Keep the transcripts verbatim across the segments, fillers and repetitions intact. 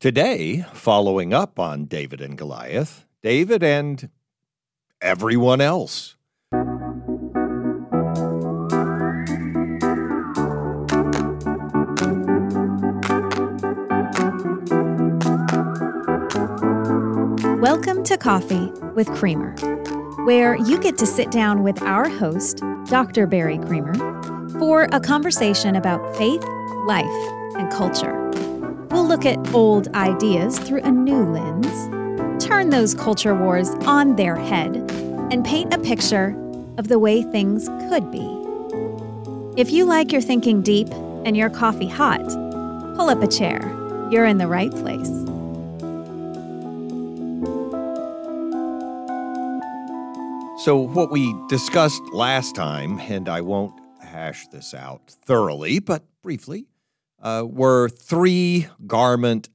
Today, following up on David and Goliath, David and everyone else. Welcome to Coffee with Creamer, where you get to sit down with our host, Doctor Barry Creamer, for a conversation about faith, life, and culture. We'll look at old ideas through a new lens, turn those culture wars on their head, and paint a picture of the way things could be. If you like your thinking deep and your coffee hot, pull up a chair. You're in the right place. So what we discussed last time, and I won't hash this out thoroughly, but briefly, uh, were three garment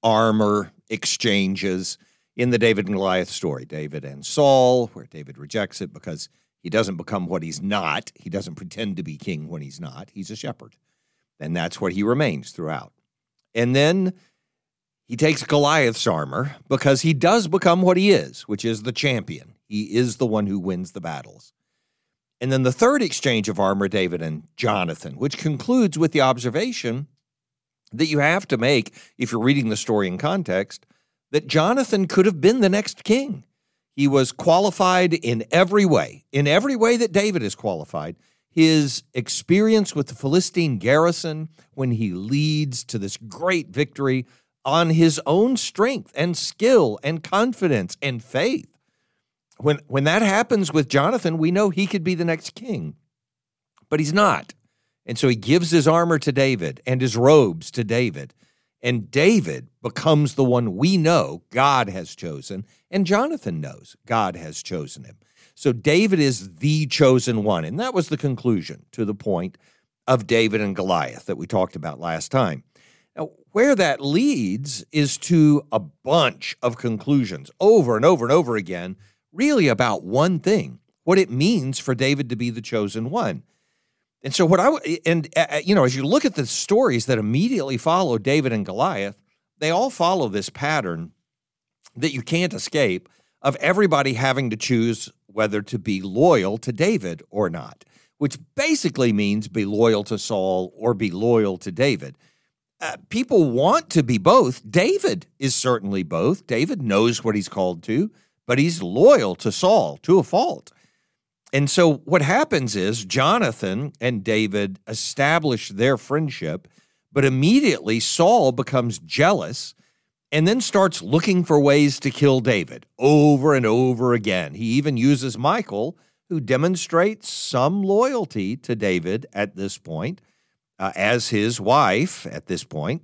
armor exchanges in the David and Goliath story. David and Saul, where David rejects it because he doesn't become what he's not. He doesn't pretend to be king when he's not. He's a shepherd. And that's what he remains throughout. And then he takes Goliath's armor because he does become what he is, which is the champion. He is the one who wins the battles. And then the third exchange of armor, David and Jonathan, which concludes with the observation that you have to make, if you're reading the story in context, that Jonathan could have been the next king. He was qualified in every way, in every way that David is qualified. His experience with the Philistine garrison when he leads to this great victory on his own strength and skill and confidence and faith. When, when that happens with Jonathan, we know he could be the next king, but he's not. And so he gives his armor to David and his robes to David. And David becomes the one we know God has chosen, and Jonathan knows God has chosen him. So David is the chosen one, and that was the conclusion to the point of David and Goliath that we talked about last time. Now, where that leads is to a bunch of conclusions over and over and over again, really about one thing, what it means for David to be the chosen one. And so what I, and uh, you know, as you look at the stories that immediately follow David and Goliath, they all follow this pattern that you can't escape of everybody having to choose whether to be loyal to David or not, which basically means be loyal to Saul or be loyal to David. Uh, people want to be both. David is certainly both. David knows what he's called to, but he's loyal to Saul to a fault. And so what happens is Jonathan and David establish their friendship, but immediately Saul becomes jealous and then starts looking for ways to kill David over and over again. He even uses Michal, who demonstrates some loyalty to David at this point, uh, as his wife at this point.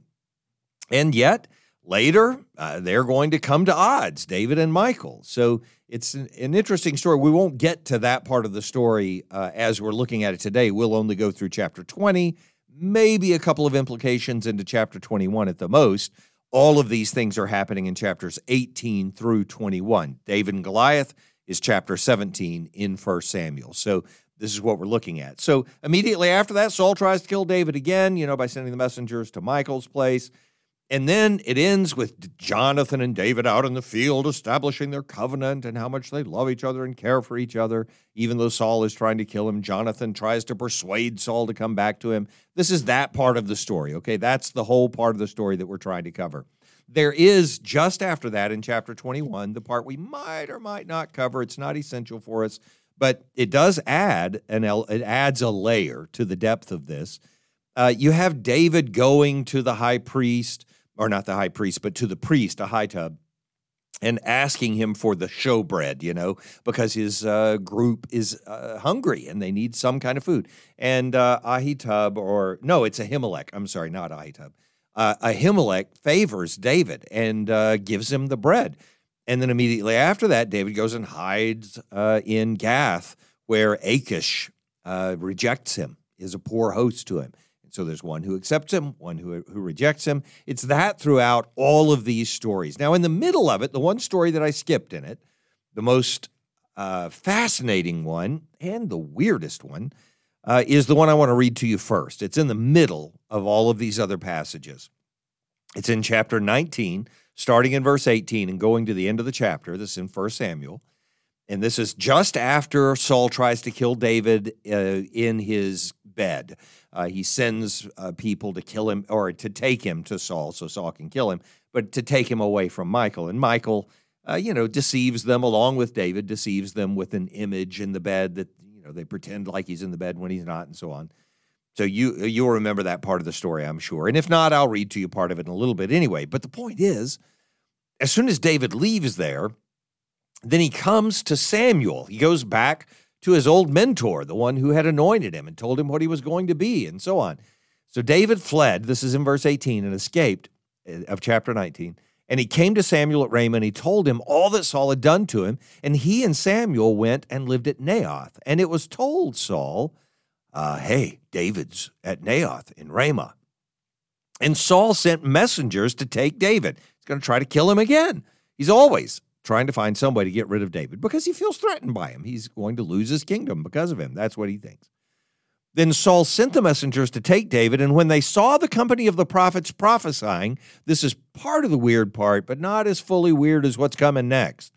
And yet, later, uh, they're going to come to odds, David and Michal. So it's an, an interesting story. We won't get to that part of the story uh, as we're looking at it today. We'll only go through chapter twenty, maybe a couple of implications into chapter twenty-one at the most. All of these things are happening in chapters eighteen through twenty-one. David and Goliath is chapter seventeen in First Samuel. So this is what we're looking at. So immediately after that, Saul tries to kill David again, you know, by sending the messengers to Michal's place. And then it ends with Jonathan and David out in the field establishing their covenant and how much they love each other and care for each other. Even though Saul is trying to kill him, Jonathan tries to persuade Saul to come back to him. This is that part of the story, okay? That's the whole part of the story that we're trying to cover. There is, just after that in chapter twenty-one, the part we might or might not cover. It's not essential for us, but it does add, an, it adds a layer to the depth of this. Uh, you have David going to the high priest, or not the high priest, but to the priest, Ahitub, and asking him for the showbread, you know, because his uh, group is uh, hungry and they need some kind of food. And uh, Ahitub, or no, it's Ahimelech. I'm sorry, not Ahitub. Uh, Ahimelech favors David and uh, gives him the bread. And then immediately after that, David goes and hides uh, in Gath, where Achish uh, rejects him, is a poor host to him. So there's one who accepts him, one who, who rejects him. It's that throughout all of these stories. Now, in the middle of it, the one story that I skipped in it, the most uh, fascinating one and the weirdest one, uh, is the one I want to read to you first. It's in the middle of all of these other passages. It's in chapter nineteen, starting in verse eighteen and going to the end of the chapter. This is in First Samuel. And this is just after Saul tries to kill David uh, in his bed. Uh, he sends uh, people to kill him, or to take him to Saul so Saul can kill him, but to take him away from Michal. And Michal, uh, you know, deceives them along with David, deceives them with an image in the bed that, you know, they pretend like he's in the bed when he's not and so on. So you, you'll remember that part of the story, I'm sure. And if not, I'll read to you part of it in a little bit anyway. But the point is, as soon as David leaves there, then he comes to Samuel. He goes back to his old mentor, the one who had anointed him and told him what he was going to be and so on. So David fled, this is in verse eighteen, and escaped of chapter nineteen. And he came to Samuel at Ramah, and he told him all that Saul had done to him. And he and Samuel went and lived at Naioth. And it was told Saul, uh, hey, David's at Naioth in Ramah. And Saul sent messengers to take David. He's going to try to kill him again. He's always trying to find somebody to get rid of David because he feels threatened by him. He's going to lose his kingdom because of him. That's what he thinks. Then Saul sent the messengers to take David, and when they saw the company of the prophets prophesying, this is part of the weird part, but not as fully weird as what's coming next.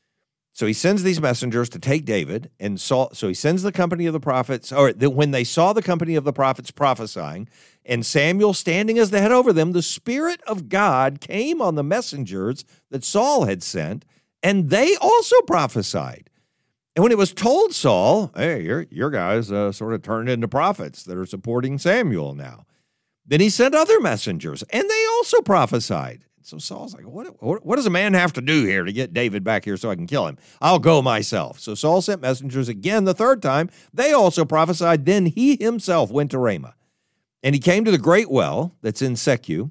So he sends these messengers to take David, and Saul, so he sends the company of the prophets, or the, when they saw the company of the prophets prophesying, and Samuel standing as the head over them, the Spirit of God came on the messengers that Saul had sent, and they also prophesied. And when it was told Saul, hey, your, your guys uh, sort of turned into prophets that are supporting Samuel now. Then he sent other messengers, and they also prophesied. So Saul's like, what, what, what does a man have to do here to get David back here so I can kill him? I'll go myself. So Saul sent messengers again the third time. They also prophesied. Then he himself went to Ramah. And he came to the great well that's in Secu.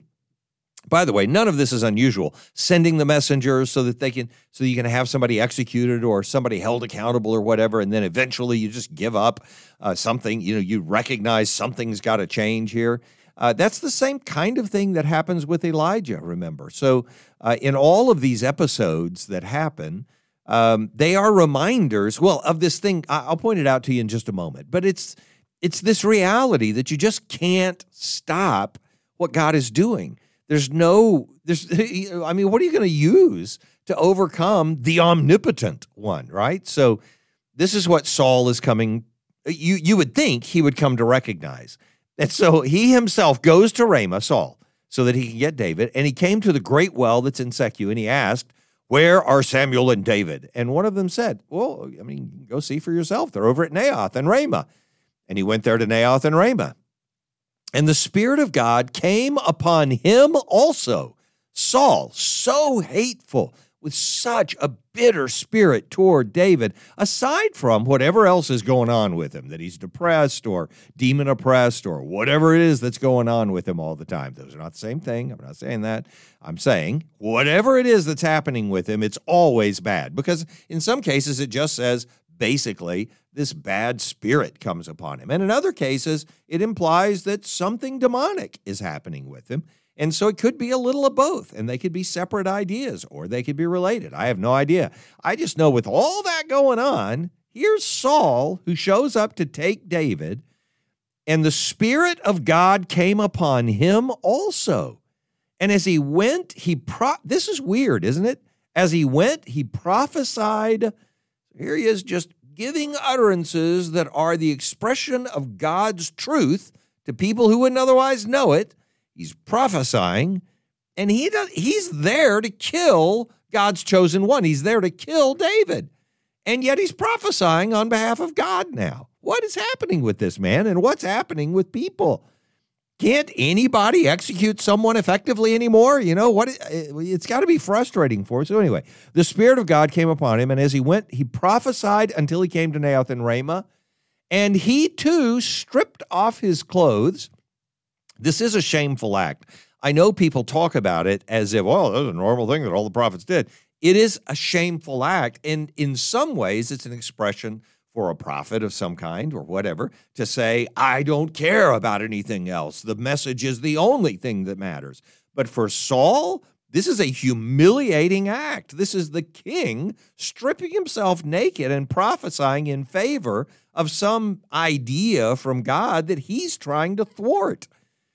By the way, none of this is unusual. Sending the messengers so that they can, so you can have somebody executed or somebody held accountable or whatever, and then eventually you just give up uh, something. You know, you recognize something's got to change here. Uh, that's the same kind of thing that happens with Elijah. Remember, so uh, in all of these episodes that happen, um, they are reminders. Well, of this thing, I'll point it out to you in just a moment. But it's it's this reality that you just can't stop what God is doing. There's no, there's, I mean, what are you going to use to overcome the omnipotent one, right? So this is what Saul is coming, you, you would think he would come to recognize. And so he himself goes to Ramah, Saul, so that he can get David. And he came to the great well that's in Secu, and he asked, where are Samuel and David? And one of them said, well, I mean, go see for yourself. They're over at Naioth and Ramah. And he went there to Naioth and Ramah. And the Spirit of God came upon him also, Saul, so hateful, with such a bitter spirit toward David, aside from whatever else is going on with him, that he's depressed or demon-oppressed or whatever it is that's going on with him all the time. Those are not the same thing. I'm not saying that. I'm saying whatever it is that's happening with him, it's always bad. Because in some cases, it just says, basically, this bad spirit comes upon him. And in other cases, it implies that something demonic is happening with him. And so it could be a little of both, and they could be separate ideas, or they could be related. I have no idea. I just know with all that going on, here's Saul who shows up to take David, and the Spirit of God came upon him also. And as he went, he pro- this is weird, isn't it? As he went, he prophesied. Here he is just giving utterances that are the expression of God's truth to people who wouldn't otherwise know it. He's prophesying, and he does, he's there to kill God's chosen one. He's there to kill David, and yet he's prophesying on behalf of God now. What is happening with this man, and what's happening with people? Can't anybody execute someone effectively anymore? You know, what? It's got to be frustrating for us. So anyway, the Spirit of God came upon him, and as he went, he prophesied until he came to Naioth and Ramah, and he too stripped off his clothes. This is a shameful act. I know people talk about it as if, well, that's a normal thing that all the prophets did. It is a shameful act, and in some ways, it's an expression for a prophet of some kind or whatever to say, I don't care about anything else. The message is the only thing that matters. But for Saul, this is a humiliating act. This is the king stripping himself naked and prophesying in favor of some idea from God that he's trying to thwart.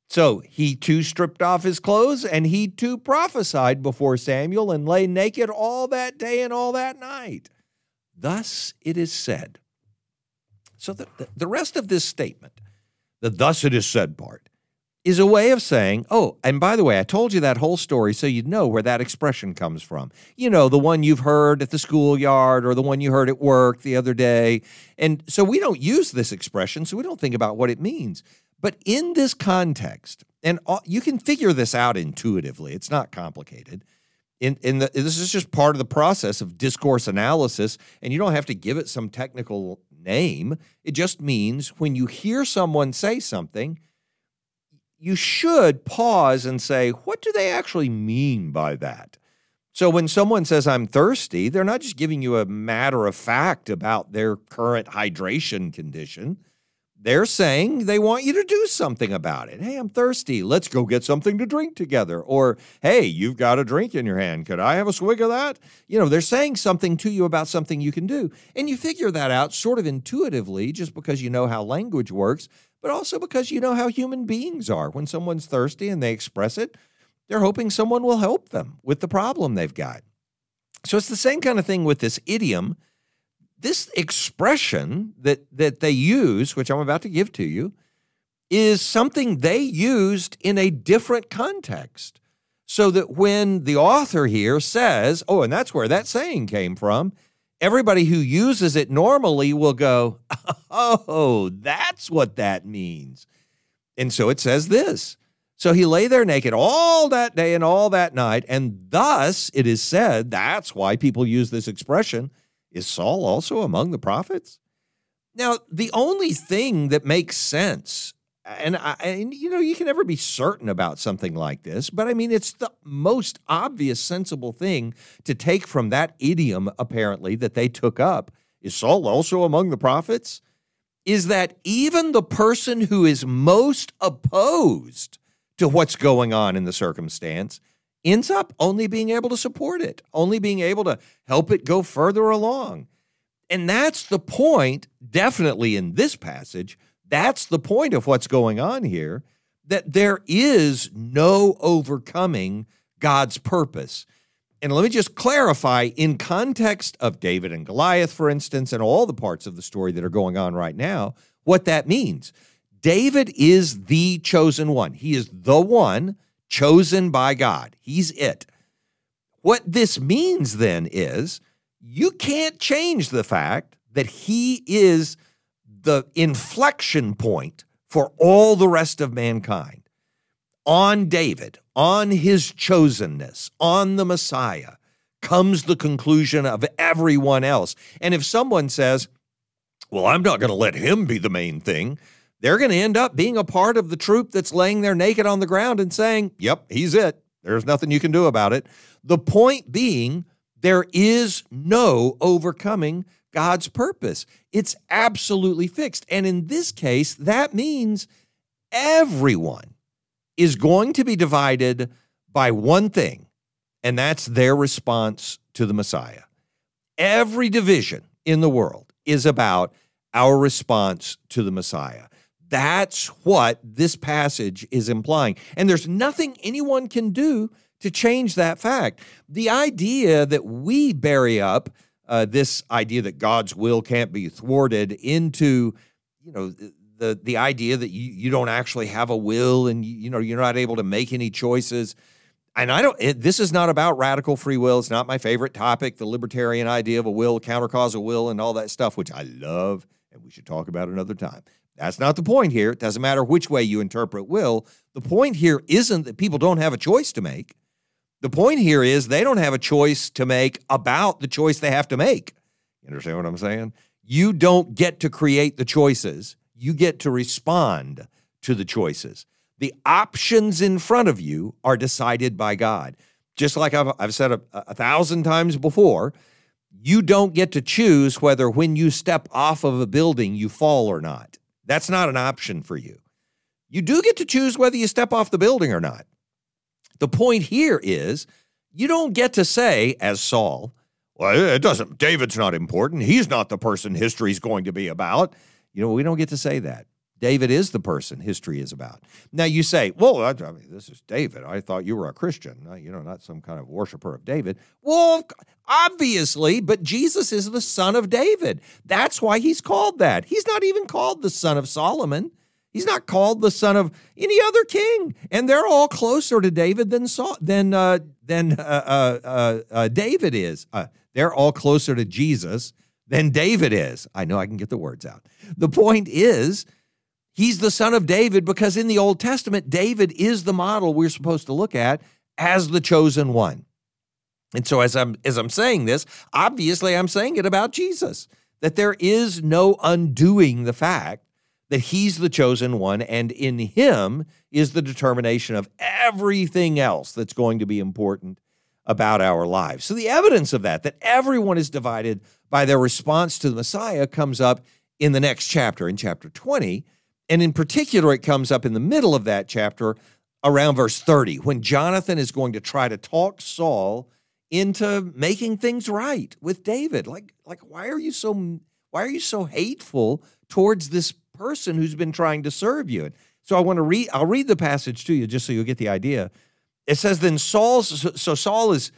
So he too stripped off his clothes, and he too prophesied before Samuel and lay naked all that day and all that night. Thus it is said. So the, the, the rest of this statement, the thus it is said part, is a way of saying, oh, and by the way, I told you that whole story so you'd know where that expression comes from. You know, the one you've heard at the schoolyard or the one you heard at work the other day. And so we don't use this expression, so we don't think about what it means. But in this context, and all, you can figure this out intuitively, it's not complicated. In, in the, this is just part of the process of discourse analysis, and you don't have to give it some technical name. It just means when you hear someone say something, you should pause and say, what do they actually mean by that? So when someone says, I'm thirsty, they're not just giving you a matter of fact about their current hydration condition. They're saying they want you to do something about it. Hey, I'm thirsty. Let's go get something to drink together. Or, hey, you've got a drink in your hand. Could I have a swig of that? You know, they're saying something to you about something you can do. And you figure that out sort of intuitively just because you know how language works, but also because you know how human beings are. When someone's thirsty and they express it, they're hoping someone will help them with the problem they've got. So it's the same kind of thing with this idiom. This expression that, that they use, which I'm about to give to you, is something they used in a different context. So that when the author here says, oh, and that's where that saying came from, everybody who uses it normally will go, oh, that's what that means. And so it says this. So he lay there naked all that day and all that night, and thus it is said, that's why people use this expression, is Saul also among the prophets? Now, the only thing that makes sense, and, I, and you know, you can never be certain about something like this, but I mean, it's the most obvious, sensible thing to take from that idiom, apparently, that they took up, is Saul also among the prophets? Is that even the person who is most opposed to what's going on in the circumstance ends up only being able to support it, only being able to help it go further along. And that's the point, definitely in this passage, that's the point of what's going on here, that there is no overcoming God's purpose. And let me just clarify, in context of David and Goliath, for instance, and all the parts of the story that are going on right now, what that means. David is the chosen one. He is the one chosen by God. He's it. What this means then is you can't change the fact that he is the inflection point for all the rest of mankind. On David, on his chosenness, on the Messiah, comes the conclusion of everyone else. And if someone says, well, I'm not going to let him be the main thing, they're going to end up being a part of the troop that's laying there naked on the ground and saying, yep, he's it. There's nothing you can do about it. The point being, there is no overcoming God's purpose. It's absolutely fixed. And in this case, that means everyone is going to be divided by one thing, and that's their response to the Messiah. Every division in the world is about our response to the Messiah. That's what this passage is implying. And there's nothing anyone can do to change that fact. The idea that we bury up uh, this idea that God's will can't be thwarted into, you know, the the idea that you, you don't actually have a will and, you, you know, you're not able to make any choices. And I don't, it, this is not about radical free will. It's not my favorite topic, the libertarian idea of a will, countercausal will, and all that stuff, which I love, and we should talk about another time. That's not the point here. It doesn't matter which way you interpret will. The point here isn't that people don't have a choice to make. The point here is they don't have a choice to make about the choice they have to make. You understand what I'm saying? You don't get to create the choices. You get to respond to the choices. The options in front of you are decided by God. Just like I've, I've said a, a thousand times before, you don't get to choose whether when you step off of a building you fall or not. That's not an option for you. You do get to choose whether you step off the building or not. The point here is you don't get to say, as Saul, well, it doesn't, David's not important. He's not the person history's going to be about. You know, we don't get to say that. David is the person history is about. Now you say, well, I, I mean, this is David. I thought you were a Christian, you know, not some kind of worshiper of David. Well, obviously, but Jesus is the son of David. That's why he's called that. He's not even called the son of Solomon. He's not called the son of any other king. And they're all closer to David than Saul, than uh, than uh, uh, uh, uh, David is. Uh, they're all closer to Jesus than David is. I know I can get the words out. The point is, he's the son of David because in the Old Testament, David is the model we're supposed to look at as the chosen one. And so as I'm as I'm saying this, obviously I'm saying it about Jesus, that there is no undoing the fact that he's the chosen one, and in him is the determination of everything else that's going to be important about our lives. So the evidence of that, that everyone is divided by their response to the Messiah, comes up in the next chapter, in chapter twenty. And in particular, it comes up in the middle of that chapter around verse thirty, when Jonathan is going to try to talk Saul into making things right with David. Like, like why are you so why are you so hateful towards this person who's been trying to serve you? And so I want to read, I'll read the passage to you just so you'll get the idea. It says, then Saul's, so Saul is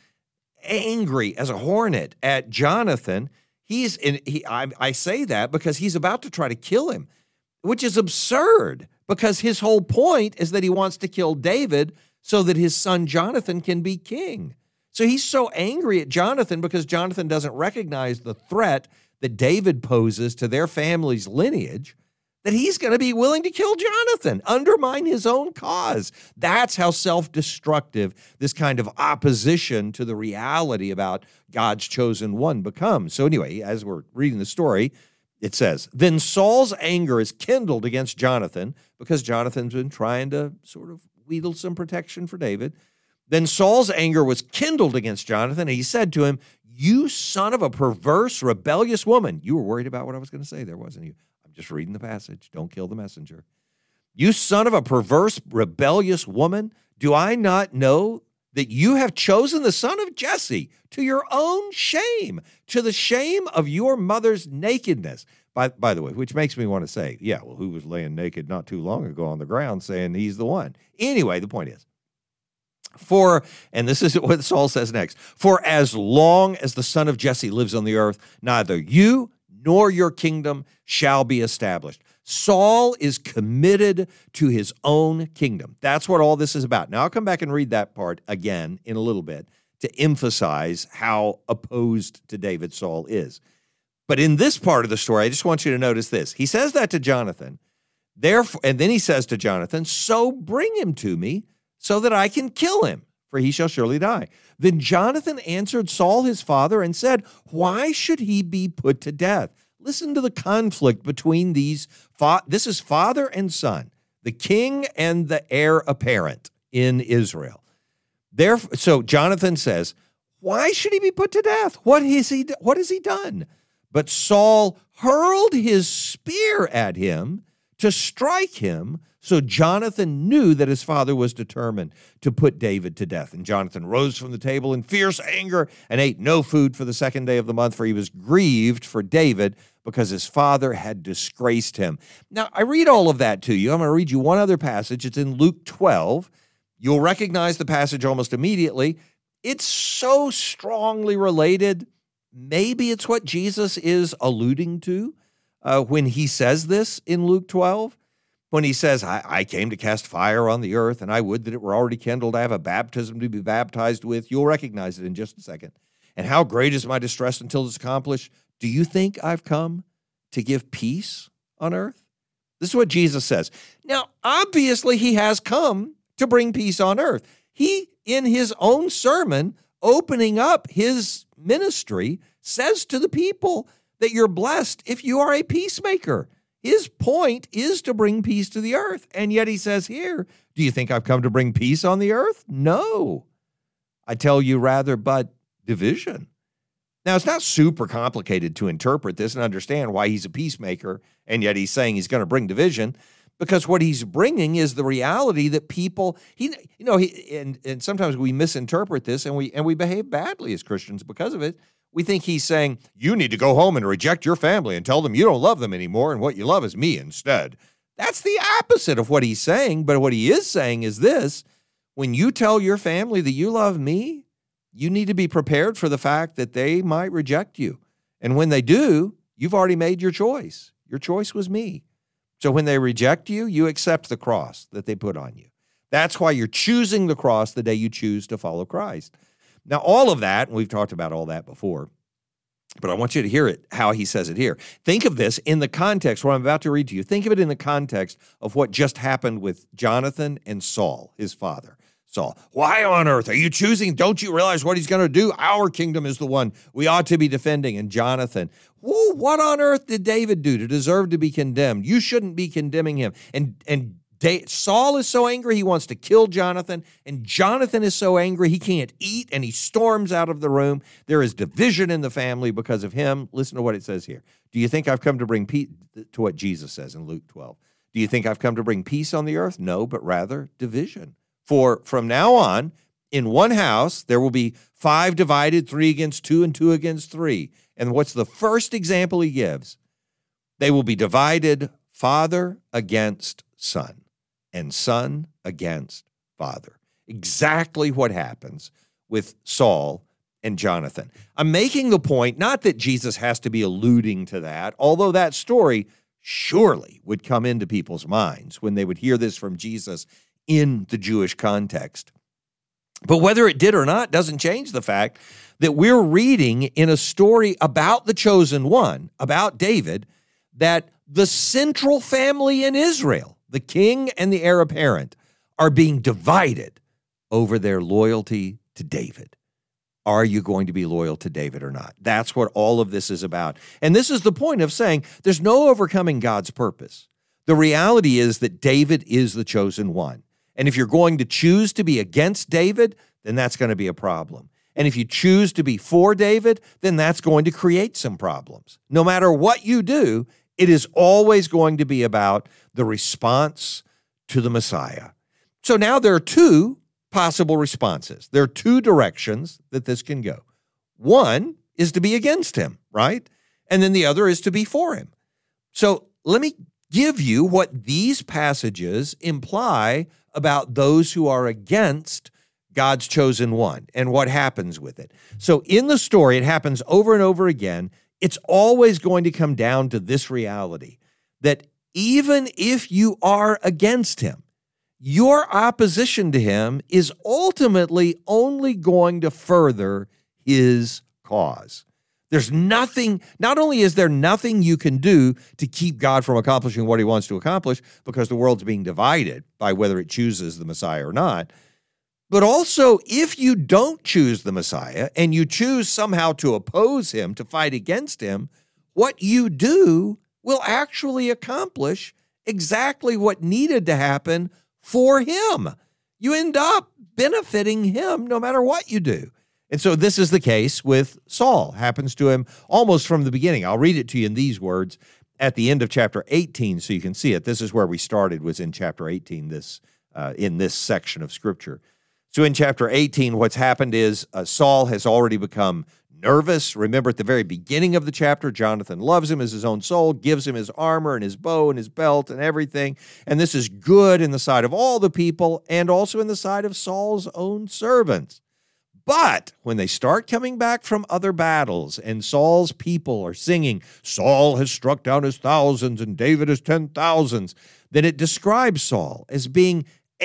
angry as a hornet at Jonathan. He's in, he, I, I say that because he's about to try to kill him, which is absurd because his whole point is that he wants to kill David so that his son Jonathan can be king. So he's so angry at Jonathan because Jonathan doesn't recognize the threat that David poses to their family's lineage, that he's going to be willing to kill Jonathan, undermine his own cause. That's how self-destructive this kind of opposition to the reality about God's chosen one becomes. So anyway, as we're reading the story, it says, then Saul's anger is kindled against Jonathan because Jonathan's been trying to sort of wheedle some protection for David. Then Saul's anger was kindled against Jonathan, and he said to him, you son of a perverse, rebellious woman. You were worried about what I was going to say there, wasn't you? I'm just reading the passage. Don't kill the messenger. You son of a perverse, rebellious woman, do I not know that you have chosen the son of Jesse to your own shame, to the shame of your mother's nakedness? By, by the way, which makes me want to say, yeah, well, who was laying naked not too long ago on the ground saying he's the one? Anyway, the point is, for, and this is what Saul says next, for as long as the son of Jesse lives on the earth, neither you nor your kingdom shall be established. Saul is committed to his own kingdom. That's what all this is about. Now, I'll come back and read that part again in a little bit to emphasize how opposed to David Saul is. But in this part of the story, I just want you to notice this. He says that to Jonathan, therefore, and then he says to Jonathan, so bring him to me so that I can kill him, for he shall surely die. Then Jonathan answered Saul his father and said, why should he be put to death? Listen to the conflict between these. Fa- this is father and son, the king and the heir apparent in Israel. Therefore, so Jonathan says, why should he be put to death? What has he, what has he done? But Saul hurled his spear at him to strike him. So Jonathan knew that his father was determined to put David to death. And Jonathan rose from the table in fierce anger and ate no food for the second day of the month, for he was grieved for David because his father had disgraced him. Now, I read all of that to you. I'm going to read you one other passage. It's in Luke twelve. You'll recognize the passage almost immediately. It's so strongly related. Maybe it's what Jesus is alluding to uh, when he says this in Luke twelve. When he says, I, I came to cast fire on the earth, and I would that it were already kindled. I have a baptism to be baptized with. You'll recognize it in just a second. And how great is my distress until it's accomplished? Do you think I've come to give peace on earth? This is what Jesus says. Now, obviously, he has come to bring peace on earth. He, in his own sermon, opening up his ministry, says to the people that you're blessed if you are a peacemaker. His point is to bring peace to the earth. And yet he says here, do you think I've come to bring peace on the earth? No. I tell you rather, but division. Now, it's not super complicated to interpret this and understand why he's a peacemaker, and yet he's saying he's going to bring division, because what he's bringing is the reality that people, he, you know, he, and, and sometimes we misinterpret this and we and we behave badly as Christians because of it. We think he's saying, you need to go home and reject your family and tell them you don't love them anymore and what you love is me instead. That's the opposite of what he's saying, but what he is saying is this: when you tell your family that you love me, you need to be prepared for the fact that they might reject you. And when they do, you've already made your choice. Your choice was me. So when they reject you, you accept the cross that they put on you. That's why you're choosing the cross the day you choose to follow Christ. Now, all of that, and we've talked about all that before, but I want you to hear it, how he says it here. Think of this in the context, what I'm about to read to you. Think of it in the context of what just happened with Jonathan and Saul, his father. Saul, why on earth are you choosing? Don't you realize what he's going to do? Our kingdom is the one we ought to be defending. And Jonathan, whoa, what on earth did David do to deserve to be condemned? You shouldn't be condemning him. And and Da- Saul is so angry he wants to kill Jonathan, and Jonathan is so angry he can't eat, and he storms out of the room. There is division in the family because of him. Listen to what it says here. Do you think I've come to bring peace, to what Jesus says in Luke twelve? Do you think I've come to bring peace on the earth? No, but rather division. For from now on, in one house, there will be five divided, three against two, and two against three. And what's the first example he gives? They will be divided, father against son, and son against father. Exactly what happens with Saul and Jonathan. I'm making the point, not that Jesus has to be alluding to that, although that story surely would come into people's minds when they would hear this from Jesus in the Jewish context. But whether it did or not doesn't change the fact that we're reading in a story about the chosen one, about David, that the central family in Israel, the king and the heir apparent, are being divided over their loyalty to David. Are you going to be loyal to David or not? That's what all of this is about. And this is the point of saying there's no overcoming God's purpose. The reality is that David is the chosen one. And if you're going to choose to be against David, then that's going to be a problem. And if you choose to be for David, then that's going to create some problems. No matter what you do, it is always going to be about the response to the Messiah. So now there are two possible responses. There are two directions that this can go. One is to be against him, right? And then the other is to be for him. So let me give you what these passages imply about those who are against God's chosen one and what happens with it. So in the story, it happens over and over again. It's always going to come down to this reality, that even if you are against him, your opposition to him is ultimately only going to further his cause. There's nothing, not only is there nothing you can do to keep God from accomplishing what he wants to accomplish because the world's being divided by whether it chooses the Messiah or not, but also if you don't choose the Messiah and you choose somehow to oppose him, to fight against him, what you do will actually accomplish exactly what needed to happen for him. You end up benefiting him no matter what you do. And so this is the case with Saul. Happens to him almost from the beginning. I'll read it to you in these words at the end of chapter eighteen so you can see it. This is where we started, was in chapter eighteen, this uh, in this section of Scripture. So in chapter eighteen, what's happened is uh, Saul has already become nervous. Remember at the very beginning of the chapter, Jonathan loves him as his own soul, gives him his armor and his bow and his belt and everything. And this is good in the sight of all the people and also in the sight of Saul's own servants. But when they start coming back from other battles and Saul's people are singing, Saul has struck down his thousands and David his ten thousands, then it describes Saul as being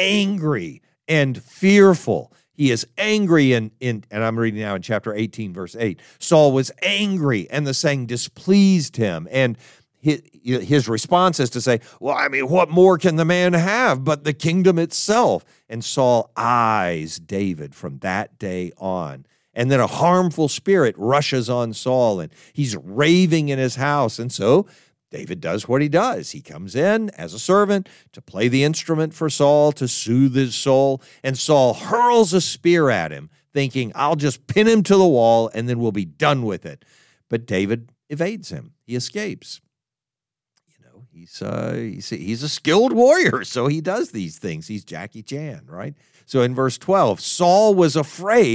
angry and fearful. He is angry, and, and, and I'm reading now in chapter eighteen, verse eight. Saul was angry, and the saying displeased him. And his, his response is to say, well, I mean, what more can the man have but the kingdom itself? And Saul eyes David from that day on. And then a harmful spirit rushes on Saul, and he's raving in his house. And so David does what he does. He comes in as a servant to play the instrument for Saul, to soothe his soul. And Saul hurls a spear at him, thinking, I'll just pin him to the wall, and then we'll be done with it. But David evades him. He escapes. He's, uh, he's he's a skilled warrior, so he does these things. He's Jackie Chan, right? So in verse twelve, Saul was afraid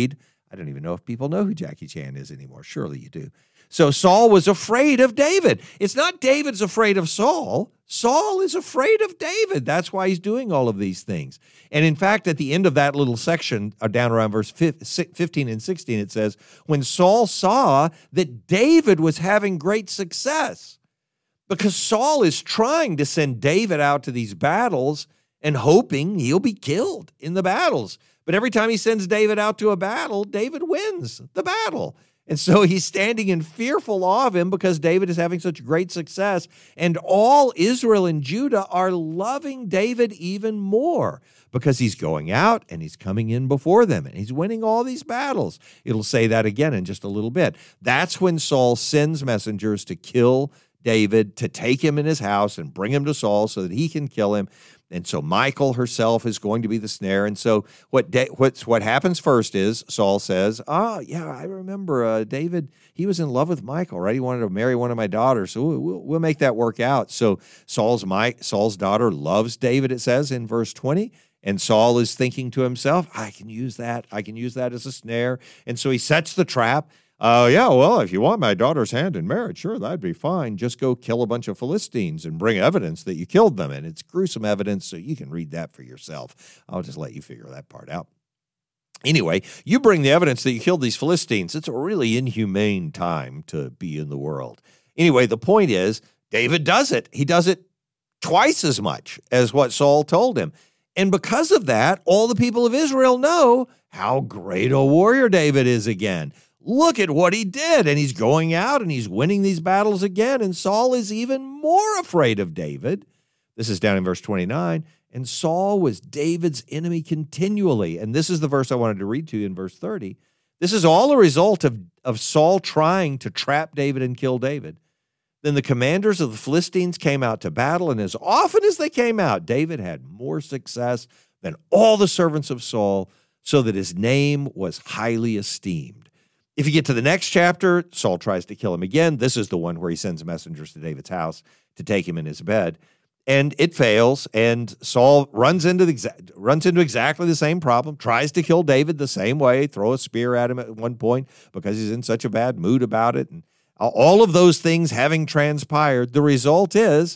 I don't even know if people know who Jackie Chan is anymore. Surely you do. So Saul was afraid of David. It's not David's afraid of Saul. Saul is afraid of David. That's why he's doing all of these things. And in fact, at the end of that little section, uh, down around verse fifteen and sixteen, it says, when Saul saw that David was having great success, because Saul is trying to send David out to these battles and hoping he'll be killed in the battles. But every time he sends David out to a battle, David wins the battle. And so he's standing in fearful awe of him because David is having such great success. And all Israel and Judah are loving David even more because he's going out and he's coming in before them and he's winning all these battles. It'll say that again in just a little bit. That's when Saul sends messengers to kill David, to take him in his house and bring him to Saul so that he can kill him. And so Michal herself is going to be the snare. And so what da- what's, what happens first is Saul says, oh, yeah, I remember uh, David, he was in love with Michal, right? He wanted to marry one of my daughters, so we'll, we'll make that work out. So Saul's, my, Saul's daughter loves David, it says in verse twenty. And Saul is thinking to himself, I can use that. I can use that as a snare. And so he sets the trap. Oh, uh, yeah, well, if you want my daughter's hand in marriage, sure, that'd be fine. Just go kill a bunch of Philistines and bring evidence that you killed them. And it's gruesome evidence, so you can read that for yourself. I'll just let you figure that part out. Anyway, you bring the evidence that you killed these Philistines. It's a really inhumane time to be in the world. Anyway, the point is, David does it. He does it twice as much as what Saul told him. And because of that, all the people of Israel know how great a warrior David is again. Look at what he did, and he's going out and he's winning these battles again, and Saul is even more afraid of David. This is down in verse twenty-nine, and Saul was David's enemy continually. And this is the verse I wanted to read to you in verse thirty. This is all a result of, of Saul trying to trap David and kill David. Then the commanders of the Philistines came out to battle, and as often as they came out, David had more success than all the servants of Saul, so that his name was highly esteemed. If you get to the next chapter, Saul tries to kill him again. This is the one where he sends messengers to David's house to take him in his bed. And it fails, and Saul runs into, the exa- runs into exactly the same problem, tries to kill David the same way, throw a spear at him at one point because he's in such a bad mood about it. And all of those things having transpired, the result is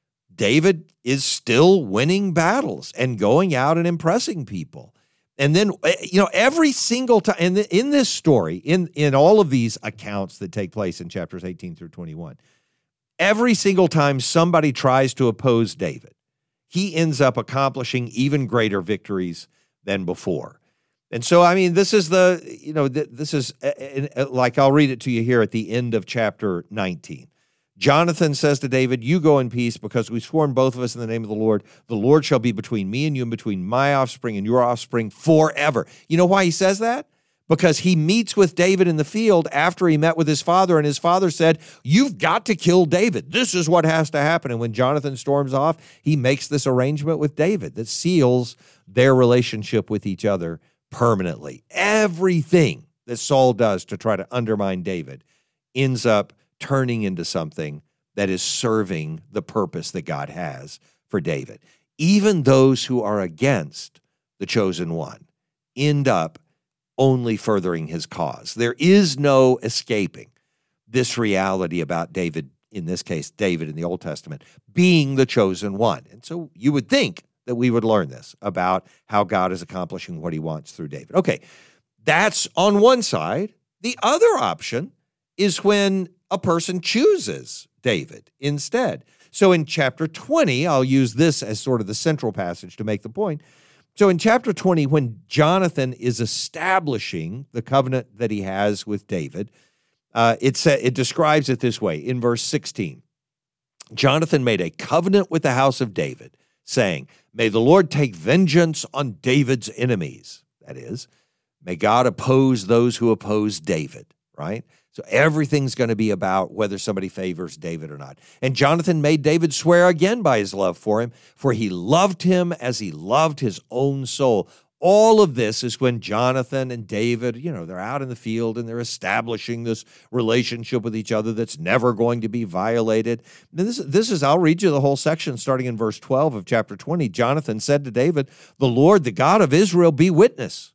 David is still winning battles and going out and impressing people. And then, you know, every single time, in, in this story, in, in all of these accounts that take place in chapters eighteen through twenty-one, every single time somebody tries to oppose David, he ends up accomplishing even greater victories than before. And so, I mean, this is the, you know, this is, like, I'll read it to you here at the end of chapter nineteen. Jonathan says to David, you go in peace because we've sworn both of us in the name of the Lord. The Lord shall be between me and you and between my offspring and your offspring forever. You know why he says that? Because he meets with David in the field after he met with his father, and his father said, you've got to kill David. This is what has to happen. And when Jonathan storms off, he makes this arrangement with David that seals their relationship with each other permanently. Everything that Saul does to try to undermine David ends up turning into something that is serving the purpose that God has for David. Even those who are against the chosen one end up only furthering his cause. There is no escaping this reality about David, in this case, David in the Old Testament, being the chosen one. And so you would think that we would learn this about how God is accomplishing what he wants through David. Okay, that's on one side. The other option is when a person chooses David instead. So in chapter twenty, I'll use this as sort of the central passage to make the point. So in chapter twenty, when Jonathan is establishing the covenant that he has with David, uh, it, sa- it describes it this way in verse sixteen. Jonathan made a covenant with the house of David, saying, may the Lord take vengeance on David's enemies. That is, may God oppose those who oppose David, right? So everything's going to be about whether somebody favors David or not. And Jonathan made David swear again by his love for him, for he loved him as he loved his own soul. All of this is when Jonathan and David, you know, they're out in the field and they're establishing this relationship with each other that's never going to be violated. And this, this is, I'll read you the whole section starting in verse twelve of chapter twenty. Jonathan said to David, the Lord, the God of Israel, be witness.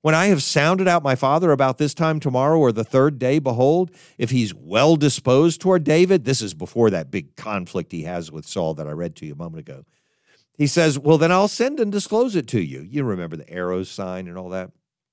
When I have sounded out my father about this time tomorrow or the third day, behold, if he's well disposed toward David," this is before that big conflict he has with Saul that I read to you a moment ago. He says, "Well, then I'll send and disclose it to you." You remember the arrows sign and all that.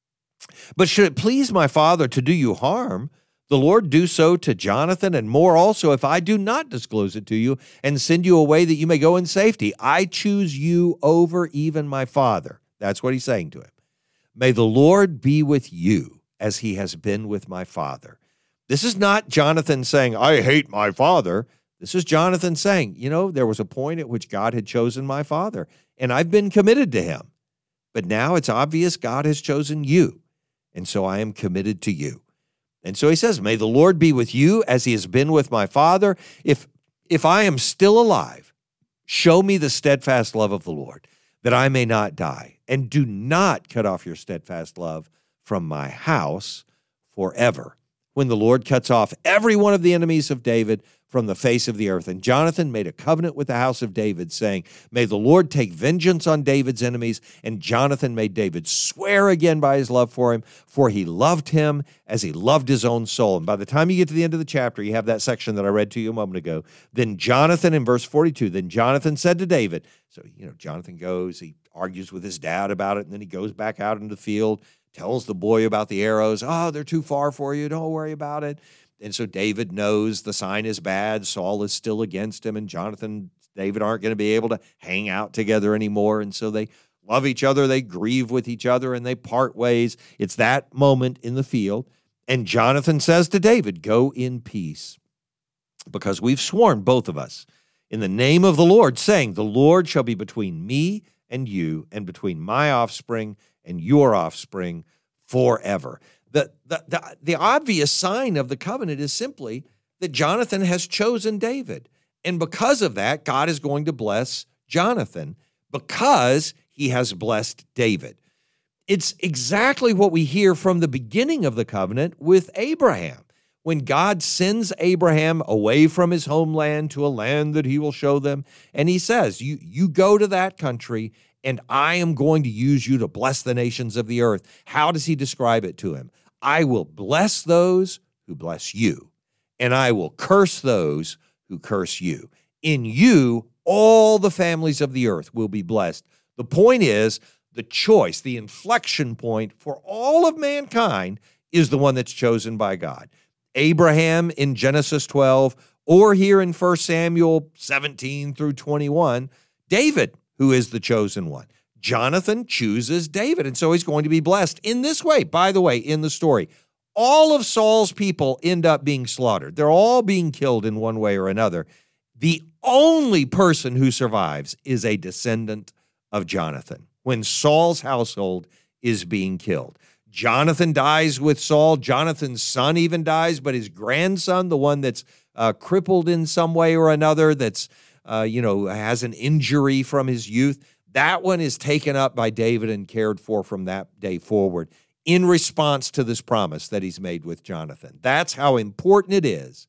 "But should it please my father to do you harm, the Lord do so to Jonathan, and more also if I do not disclose it to you and send you away that you may go in safety. I choose you over even my father." That's what he's saying to him. "May the Lord be with you as he has been with my father." This is not Jonathan saying, "I hate my father." This is Jonathan saying, you know, there was a point at which God had chosen my father, and I've been committed to him. But now it's obvious God has chosen you, and so I am committed to you. And so he says, "May the Lord be with you as he has been with my father. If, if I am still alive, show me the steadfast love of the Lord, that I may not die. And do not cut off your steadfast love from my house forever." When the Lord cuts off every one of the enemies of David from the face of the earth. And Jonathan made a covenant with the house of David, saying, "May the Lord take vengeance on David's enemies." And Jonathan made David swear again by his love for him, for he loved him as he loved his own soul. And by the time you get to the end of the chapter, you have that section that I read to you a moment ago. Then Jonathan, in verse forty-two, then Jonathan said to David, so, you know, Jonathan goes, he argues with his dad about it, and then he goes back out into the field, tells the boy about the arrows. "Oh, they're too far for you. Don't worry about it." And so David knows the sign is bad. Saul is still against him, and Jonathan and David aren't going to be able to hang out together anymore. And so they love each other, they grieve with each other, and they part ways. It's that moment in the field. And Jonathan says to David, "Go in peace, because we've sworn, both of us, in the name of the Lord, saying, the Lord shall be between me and you, and between my offspring and your offspring forever." The, the, the, the obvious sign of the covenant is simply that Jonathan has chosen David. And because of that, God is going to bless Jonathan because he has blessed David. It's exactly what we hear from the beginning of the covenant with Abraham. When God sends Abraham away from his homeland to a land that he will show them, and he says, you, you go to that country, and I am going to use you to bless the nations of the earth. How does he describe it to him? "I will bless those who bless you, and I will curse those who curse you. In you, all the families of the earth will be blessed." The point is, the choice, the inflection point for all of mankind is the one that's chosen by God. Abraham in Genesis twelve, or here in First Samuel seventeen through twenty-one, David, who is the chosen one. Jonathan chooses David, and so he's going to be blessed in this way. By the way, in the story, all of Saul's people end up being slaughtered. They're all being killed in one way or another. The only person who survives is a descendant of Jonathan when Saul's household is being killed. Jonathan dies with Saul. Jonathan's son even dies, but his grandson, the one that's uh, crippled in some way or another, that's, uh, you know, has an injury from his youth, that one is taken up by David and cared for from that day forward in response to this promise that he's made with Jonathan. That's how important it is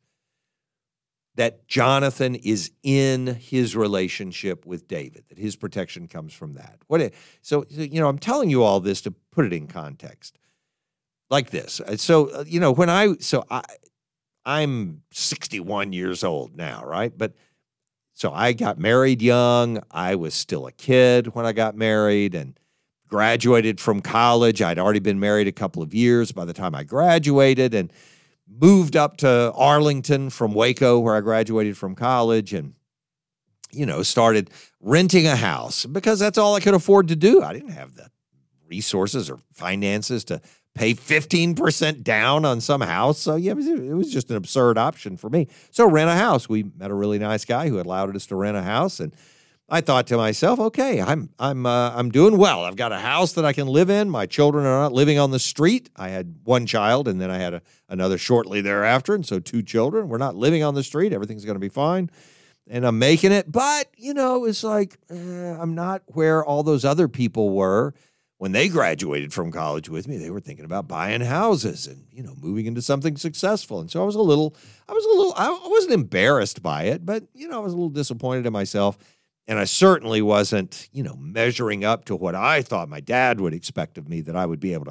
that Jonathan is in his relationship with David, that his protection comes from that. What? It, so, you know, I'm telling you all this to put it in context like this. So, you know, when I, so I, I'm sixty-one years old now, right? But so I got married young. I was still a kid when I got married and graduated from college. I'd already been married a couple of years by the time I graduated, and moved up to Arlington from Waco, where I graduated from college, and, you know, started renting a house because that's all I could afford to do. I didn't have the resources or finances to pay fifteen percent down on some house. So, yeah, it was, it was just an absurd option for me. So rent a house. We met a really nice guy who allowed us to rent a house, and I thought to myself, okay, I'm I'm uh, I'm doing well. I've got a house that I can live in. My children are not living on the street. I had one child, and then I had a, another shortly thereafter, and so two children. We're not living on the street. Everything's going to be fine, and I'm making it. But, you know, it's like eh, I'm not where all those other people were when they graduated from college with me. They were thinking about buying houses and, you know, moving into something successful. And so I was a little, I was a little, I wasn't embarrassed by it, but, you know, I was a little disappointed in myself. And I certainly wasn't, you know, measuring up to what I thought my dad would expect of me, that I would be able to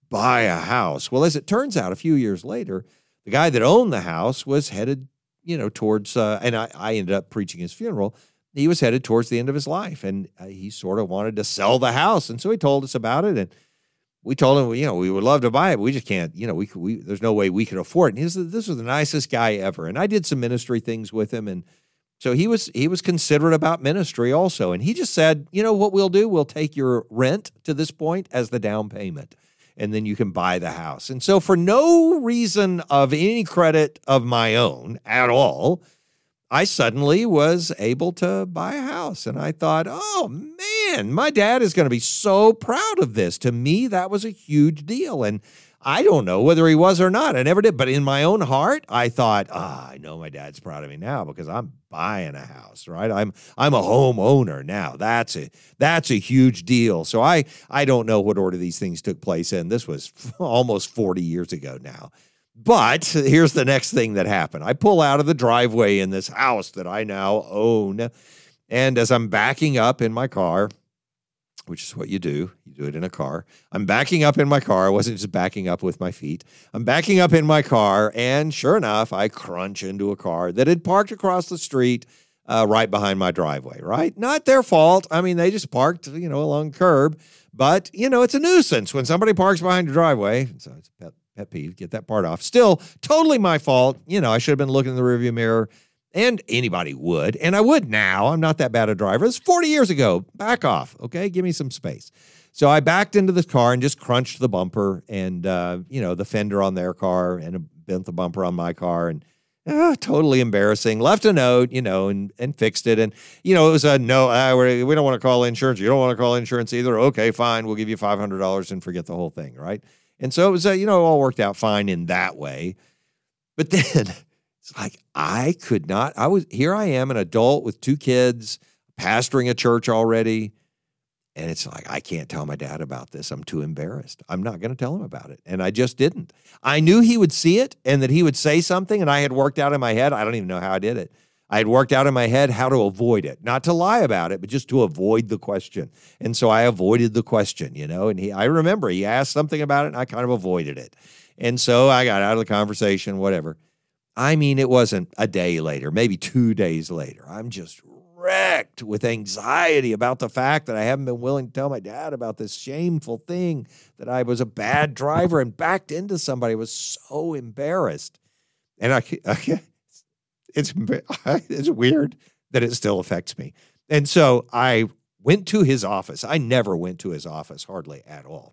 buy a house. Well, as it turns out, a few years later, the guy that owned the house was headed, you know, towards, uh, and I, I ended up preaching his funeral. He was headed towards the end of his life, and uh, he sort of wanted to sell the house. And so he told us about it, and we told him, you know, we would love to buy it, but we just can't, you know, we, we there's no way we could afford it. And he was, this was the nicest guy ever. And I did some ministry things with him, and so he was he was considerate about ministry also. And he just said, you know what we'll do? We'll take your rent to this point as the down payment, and then you can buy the house. And so for no reason of any credit of my own at all, I suddenly was able to buy a house. And I thought, oh, man, my dad is going to be so proud of this. To me, that was a huge deal. And I don't know whether he was or not. I never did. But in my own heart, I thought, ah, oh, I know my dad's proud of me now because I'm buying a house, right? I'm I'm a homeowner now. That's a that's a huge deal. So I I don't know what order these things took place in. This was almost forty years ago now. But here's the next thing that happened. I pull out of the driveway in this house that I now own. And as I'm backing up in my car, which is what you do. You do it in a car. I'm backing up in my car. I wasn't just backing up with my feet. I'm backing up in my car, and sure enough, I crunch into a car that had parked across the street uh, right behind my driveway, right? Not their fault. I mean, they just parked, you know, along the curb. But, you know, it's a nuisance when somebody parks behind your driveway. So it's a pet, pet peeve. Get that part off. Still, totally my fault. You know, I should have been looking in the rearview mirror. And anybody would, and I would now. I'm not that bad a driver. It's forty years ago. Back off, okay? Give me some space. So I backed into the car and just crunched the bumper and, uh, you know, the fender on their car and bent the bumper on my car, and uh, totally embarrassing. Left a note, you know, and and fixed it. And, you know, it was a no, uh, we don't want to call insurance. You don't want to call insurance either. Okay, fine. We'll give you five hundred dollars and forget the whole thing, right? And so it was, uh, you know, all worked out fine in that way. But then... It's like I could not, I was, here I am, an adult with two kids, pastoring a church already. And it's like, I can't tell my dad about this. I'm too embarrassed. I'm not going to tell him about it. And I just didn't. I knew he would see it and that he would say something. And I had worked out in my head. I don't even know how I did it. I had worked out in my head how to avoid it, not to lie about it, but just to avoid the question. And so I avoided the question, you know, and he, I remember he asked something about it and I kind of avoided it. And so I got out of the conversation, whatever. I mean, it wasn't a day later, maybe two days later. I'm just wrecked with anxiety about the fact that I haven't been willing to tell my dad about this shameful thing, that I was a bad driver and backed into somebody. I was so embarrassed. And I, I it's, it's weird that it still affects me. And so I went to his office. I never went to his office, hardly at all.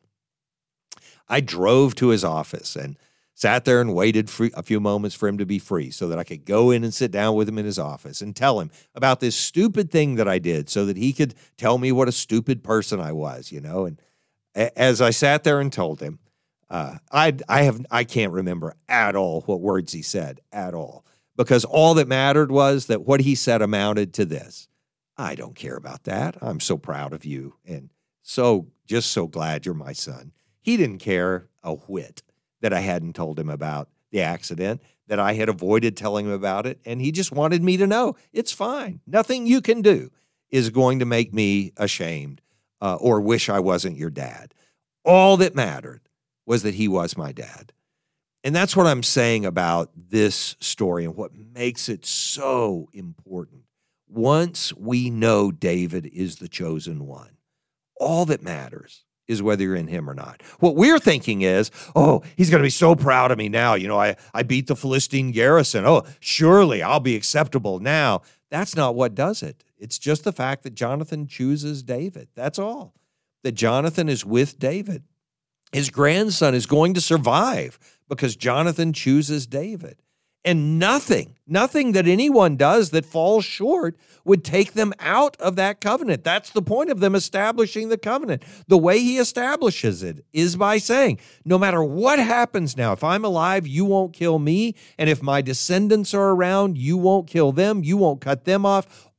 I drove to his office and sat there and waited for a few moments for him to be free so that I could go in and sit down with him in his office and tell him about this stupid thing that I did so that he could tell me what a stupid person I was, you know. And as I sat there and told him, uh, I I have I can't remember at all what words he said at all, because all that mattered was that what he said amounted to this: I don't care about that. I'm so proud of you and so just so glad you're my son. He didn't care a whit that I hadn't told him about the accident, that I had avoided telling him about it, and he just wanted me to know, it's fine. Nothing you can do is going to make me ashamed uh, or wish I wasn't your dad. All that mattered was that he was my dad. And that's what I'm saying about this story and what makes it so important. Once we know David is the chosen one, all that matters is whether you're in him or not. What we're thinking is, oh, he's going to be so proud of me now. You know, I, I beat the Philistine garrison. Oh, surely I'll be acceptable now. That's not what does it. It's just the fact that Jonathan chooses David. That's all. That Jonathan is with David. His grandson is going to survive because Jonathan chooses David. And nothing, nothing that anyone does that falls short would take them out of that covenant. That's the point of them establishing the covenant. The way he establishes it is by saying, no matter what happens now, if I'm alive, you won't kill me. And if my descendants are around, you won't kill them. You won't cut them off.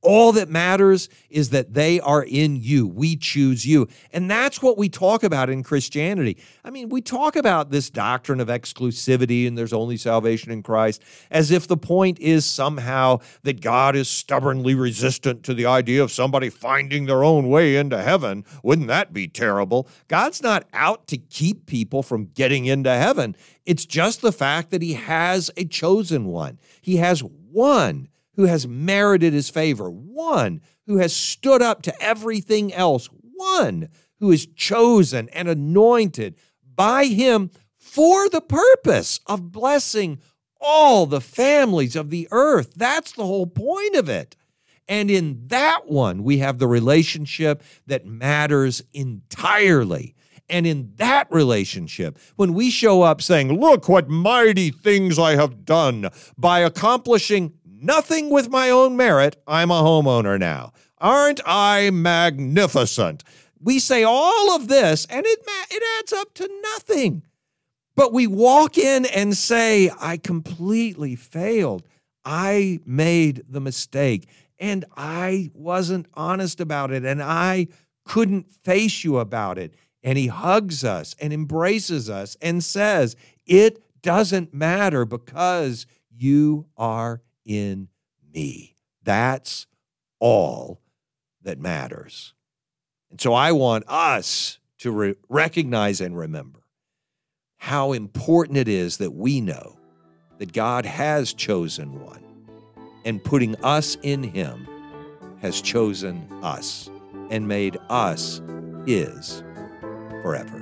All that matters is that they are in you. We choose you. And that's what we talk about in Christianity. I mean, we talk about this doctrine of exclusivity and there's only salvation in Christ as if the point is somehow that God is stubbornly resistant to the idea of somebody finding their own way into heaven. Wouldn't that be terrible? God's not out to keep people from getting into heaven. It's just the fact that he has a chosen one. He has one who has merited his favor, one who has stood up to everything else, one who is chosen and anointed by him for the purpose of blessing all the families of the earth. That's the whole point of it. And in that one, we have the relationship that matters entirely. And in that relationship, when we show up saying, look what mighty things I have done by accomplishing nothing with my own merit, I'm a homeowner now. Aren't I magnificent? We say all of this, and it it adds up to nothing. But we walk in and say, I completely failed. I made the mistake, and I wasn't honest about it, and I couldn't face you about it. And he hugs us and embraces us and says, it doesn't matter because you are in me. That's all that matters. And so I want us to re- recognize and remember how important it is that we know that God has chosen one, and putting us in him has chosen us and made us his forever.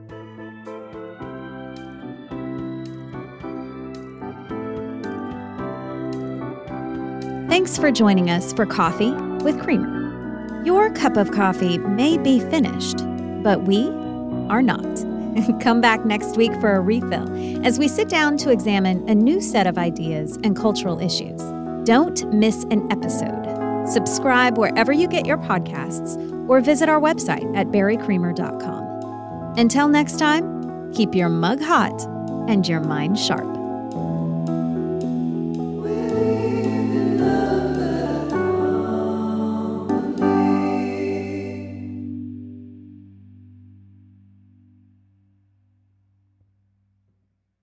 Thanks for joining us for Coffee with Creamer. Your cup of coffee may be finished, but we are not. Come back next week for a refill as we sit down to examine a new set of ideas and cultural issues. Don't miss an episode. Subscribe wherever you get your podcasts or visit our website at barry creamer dot com. Until next time, keep your mug hot and your mind sharp.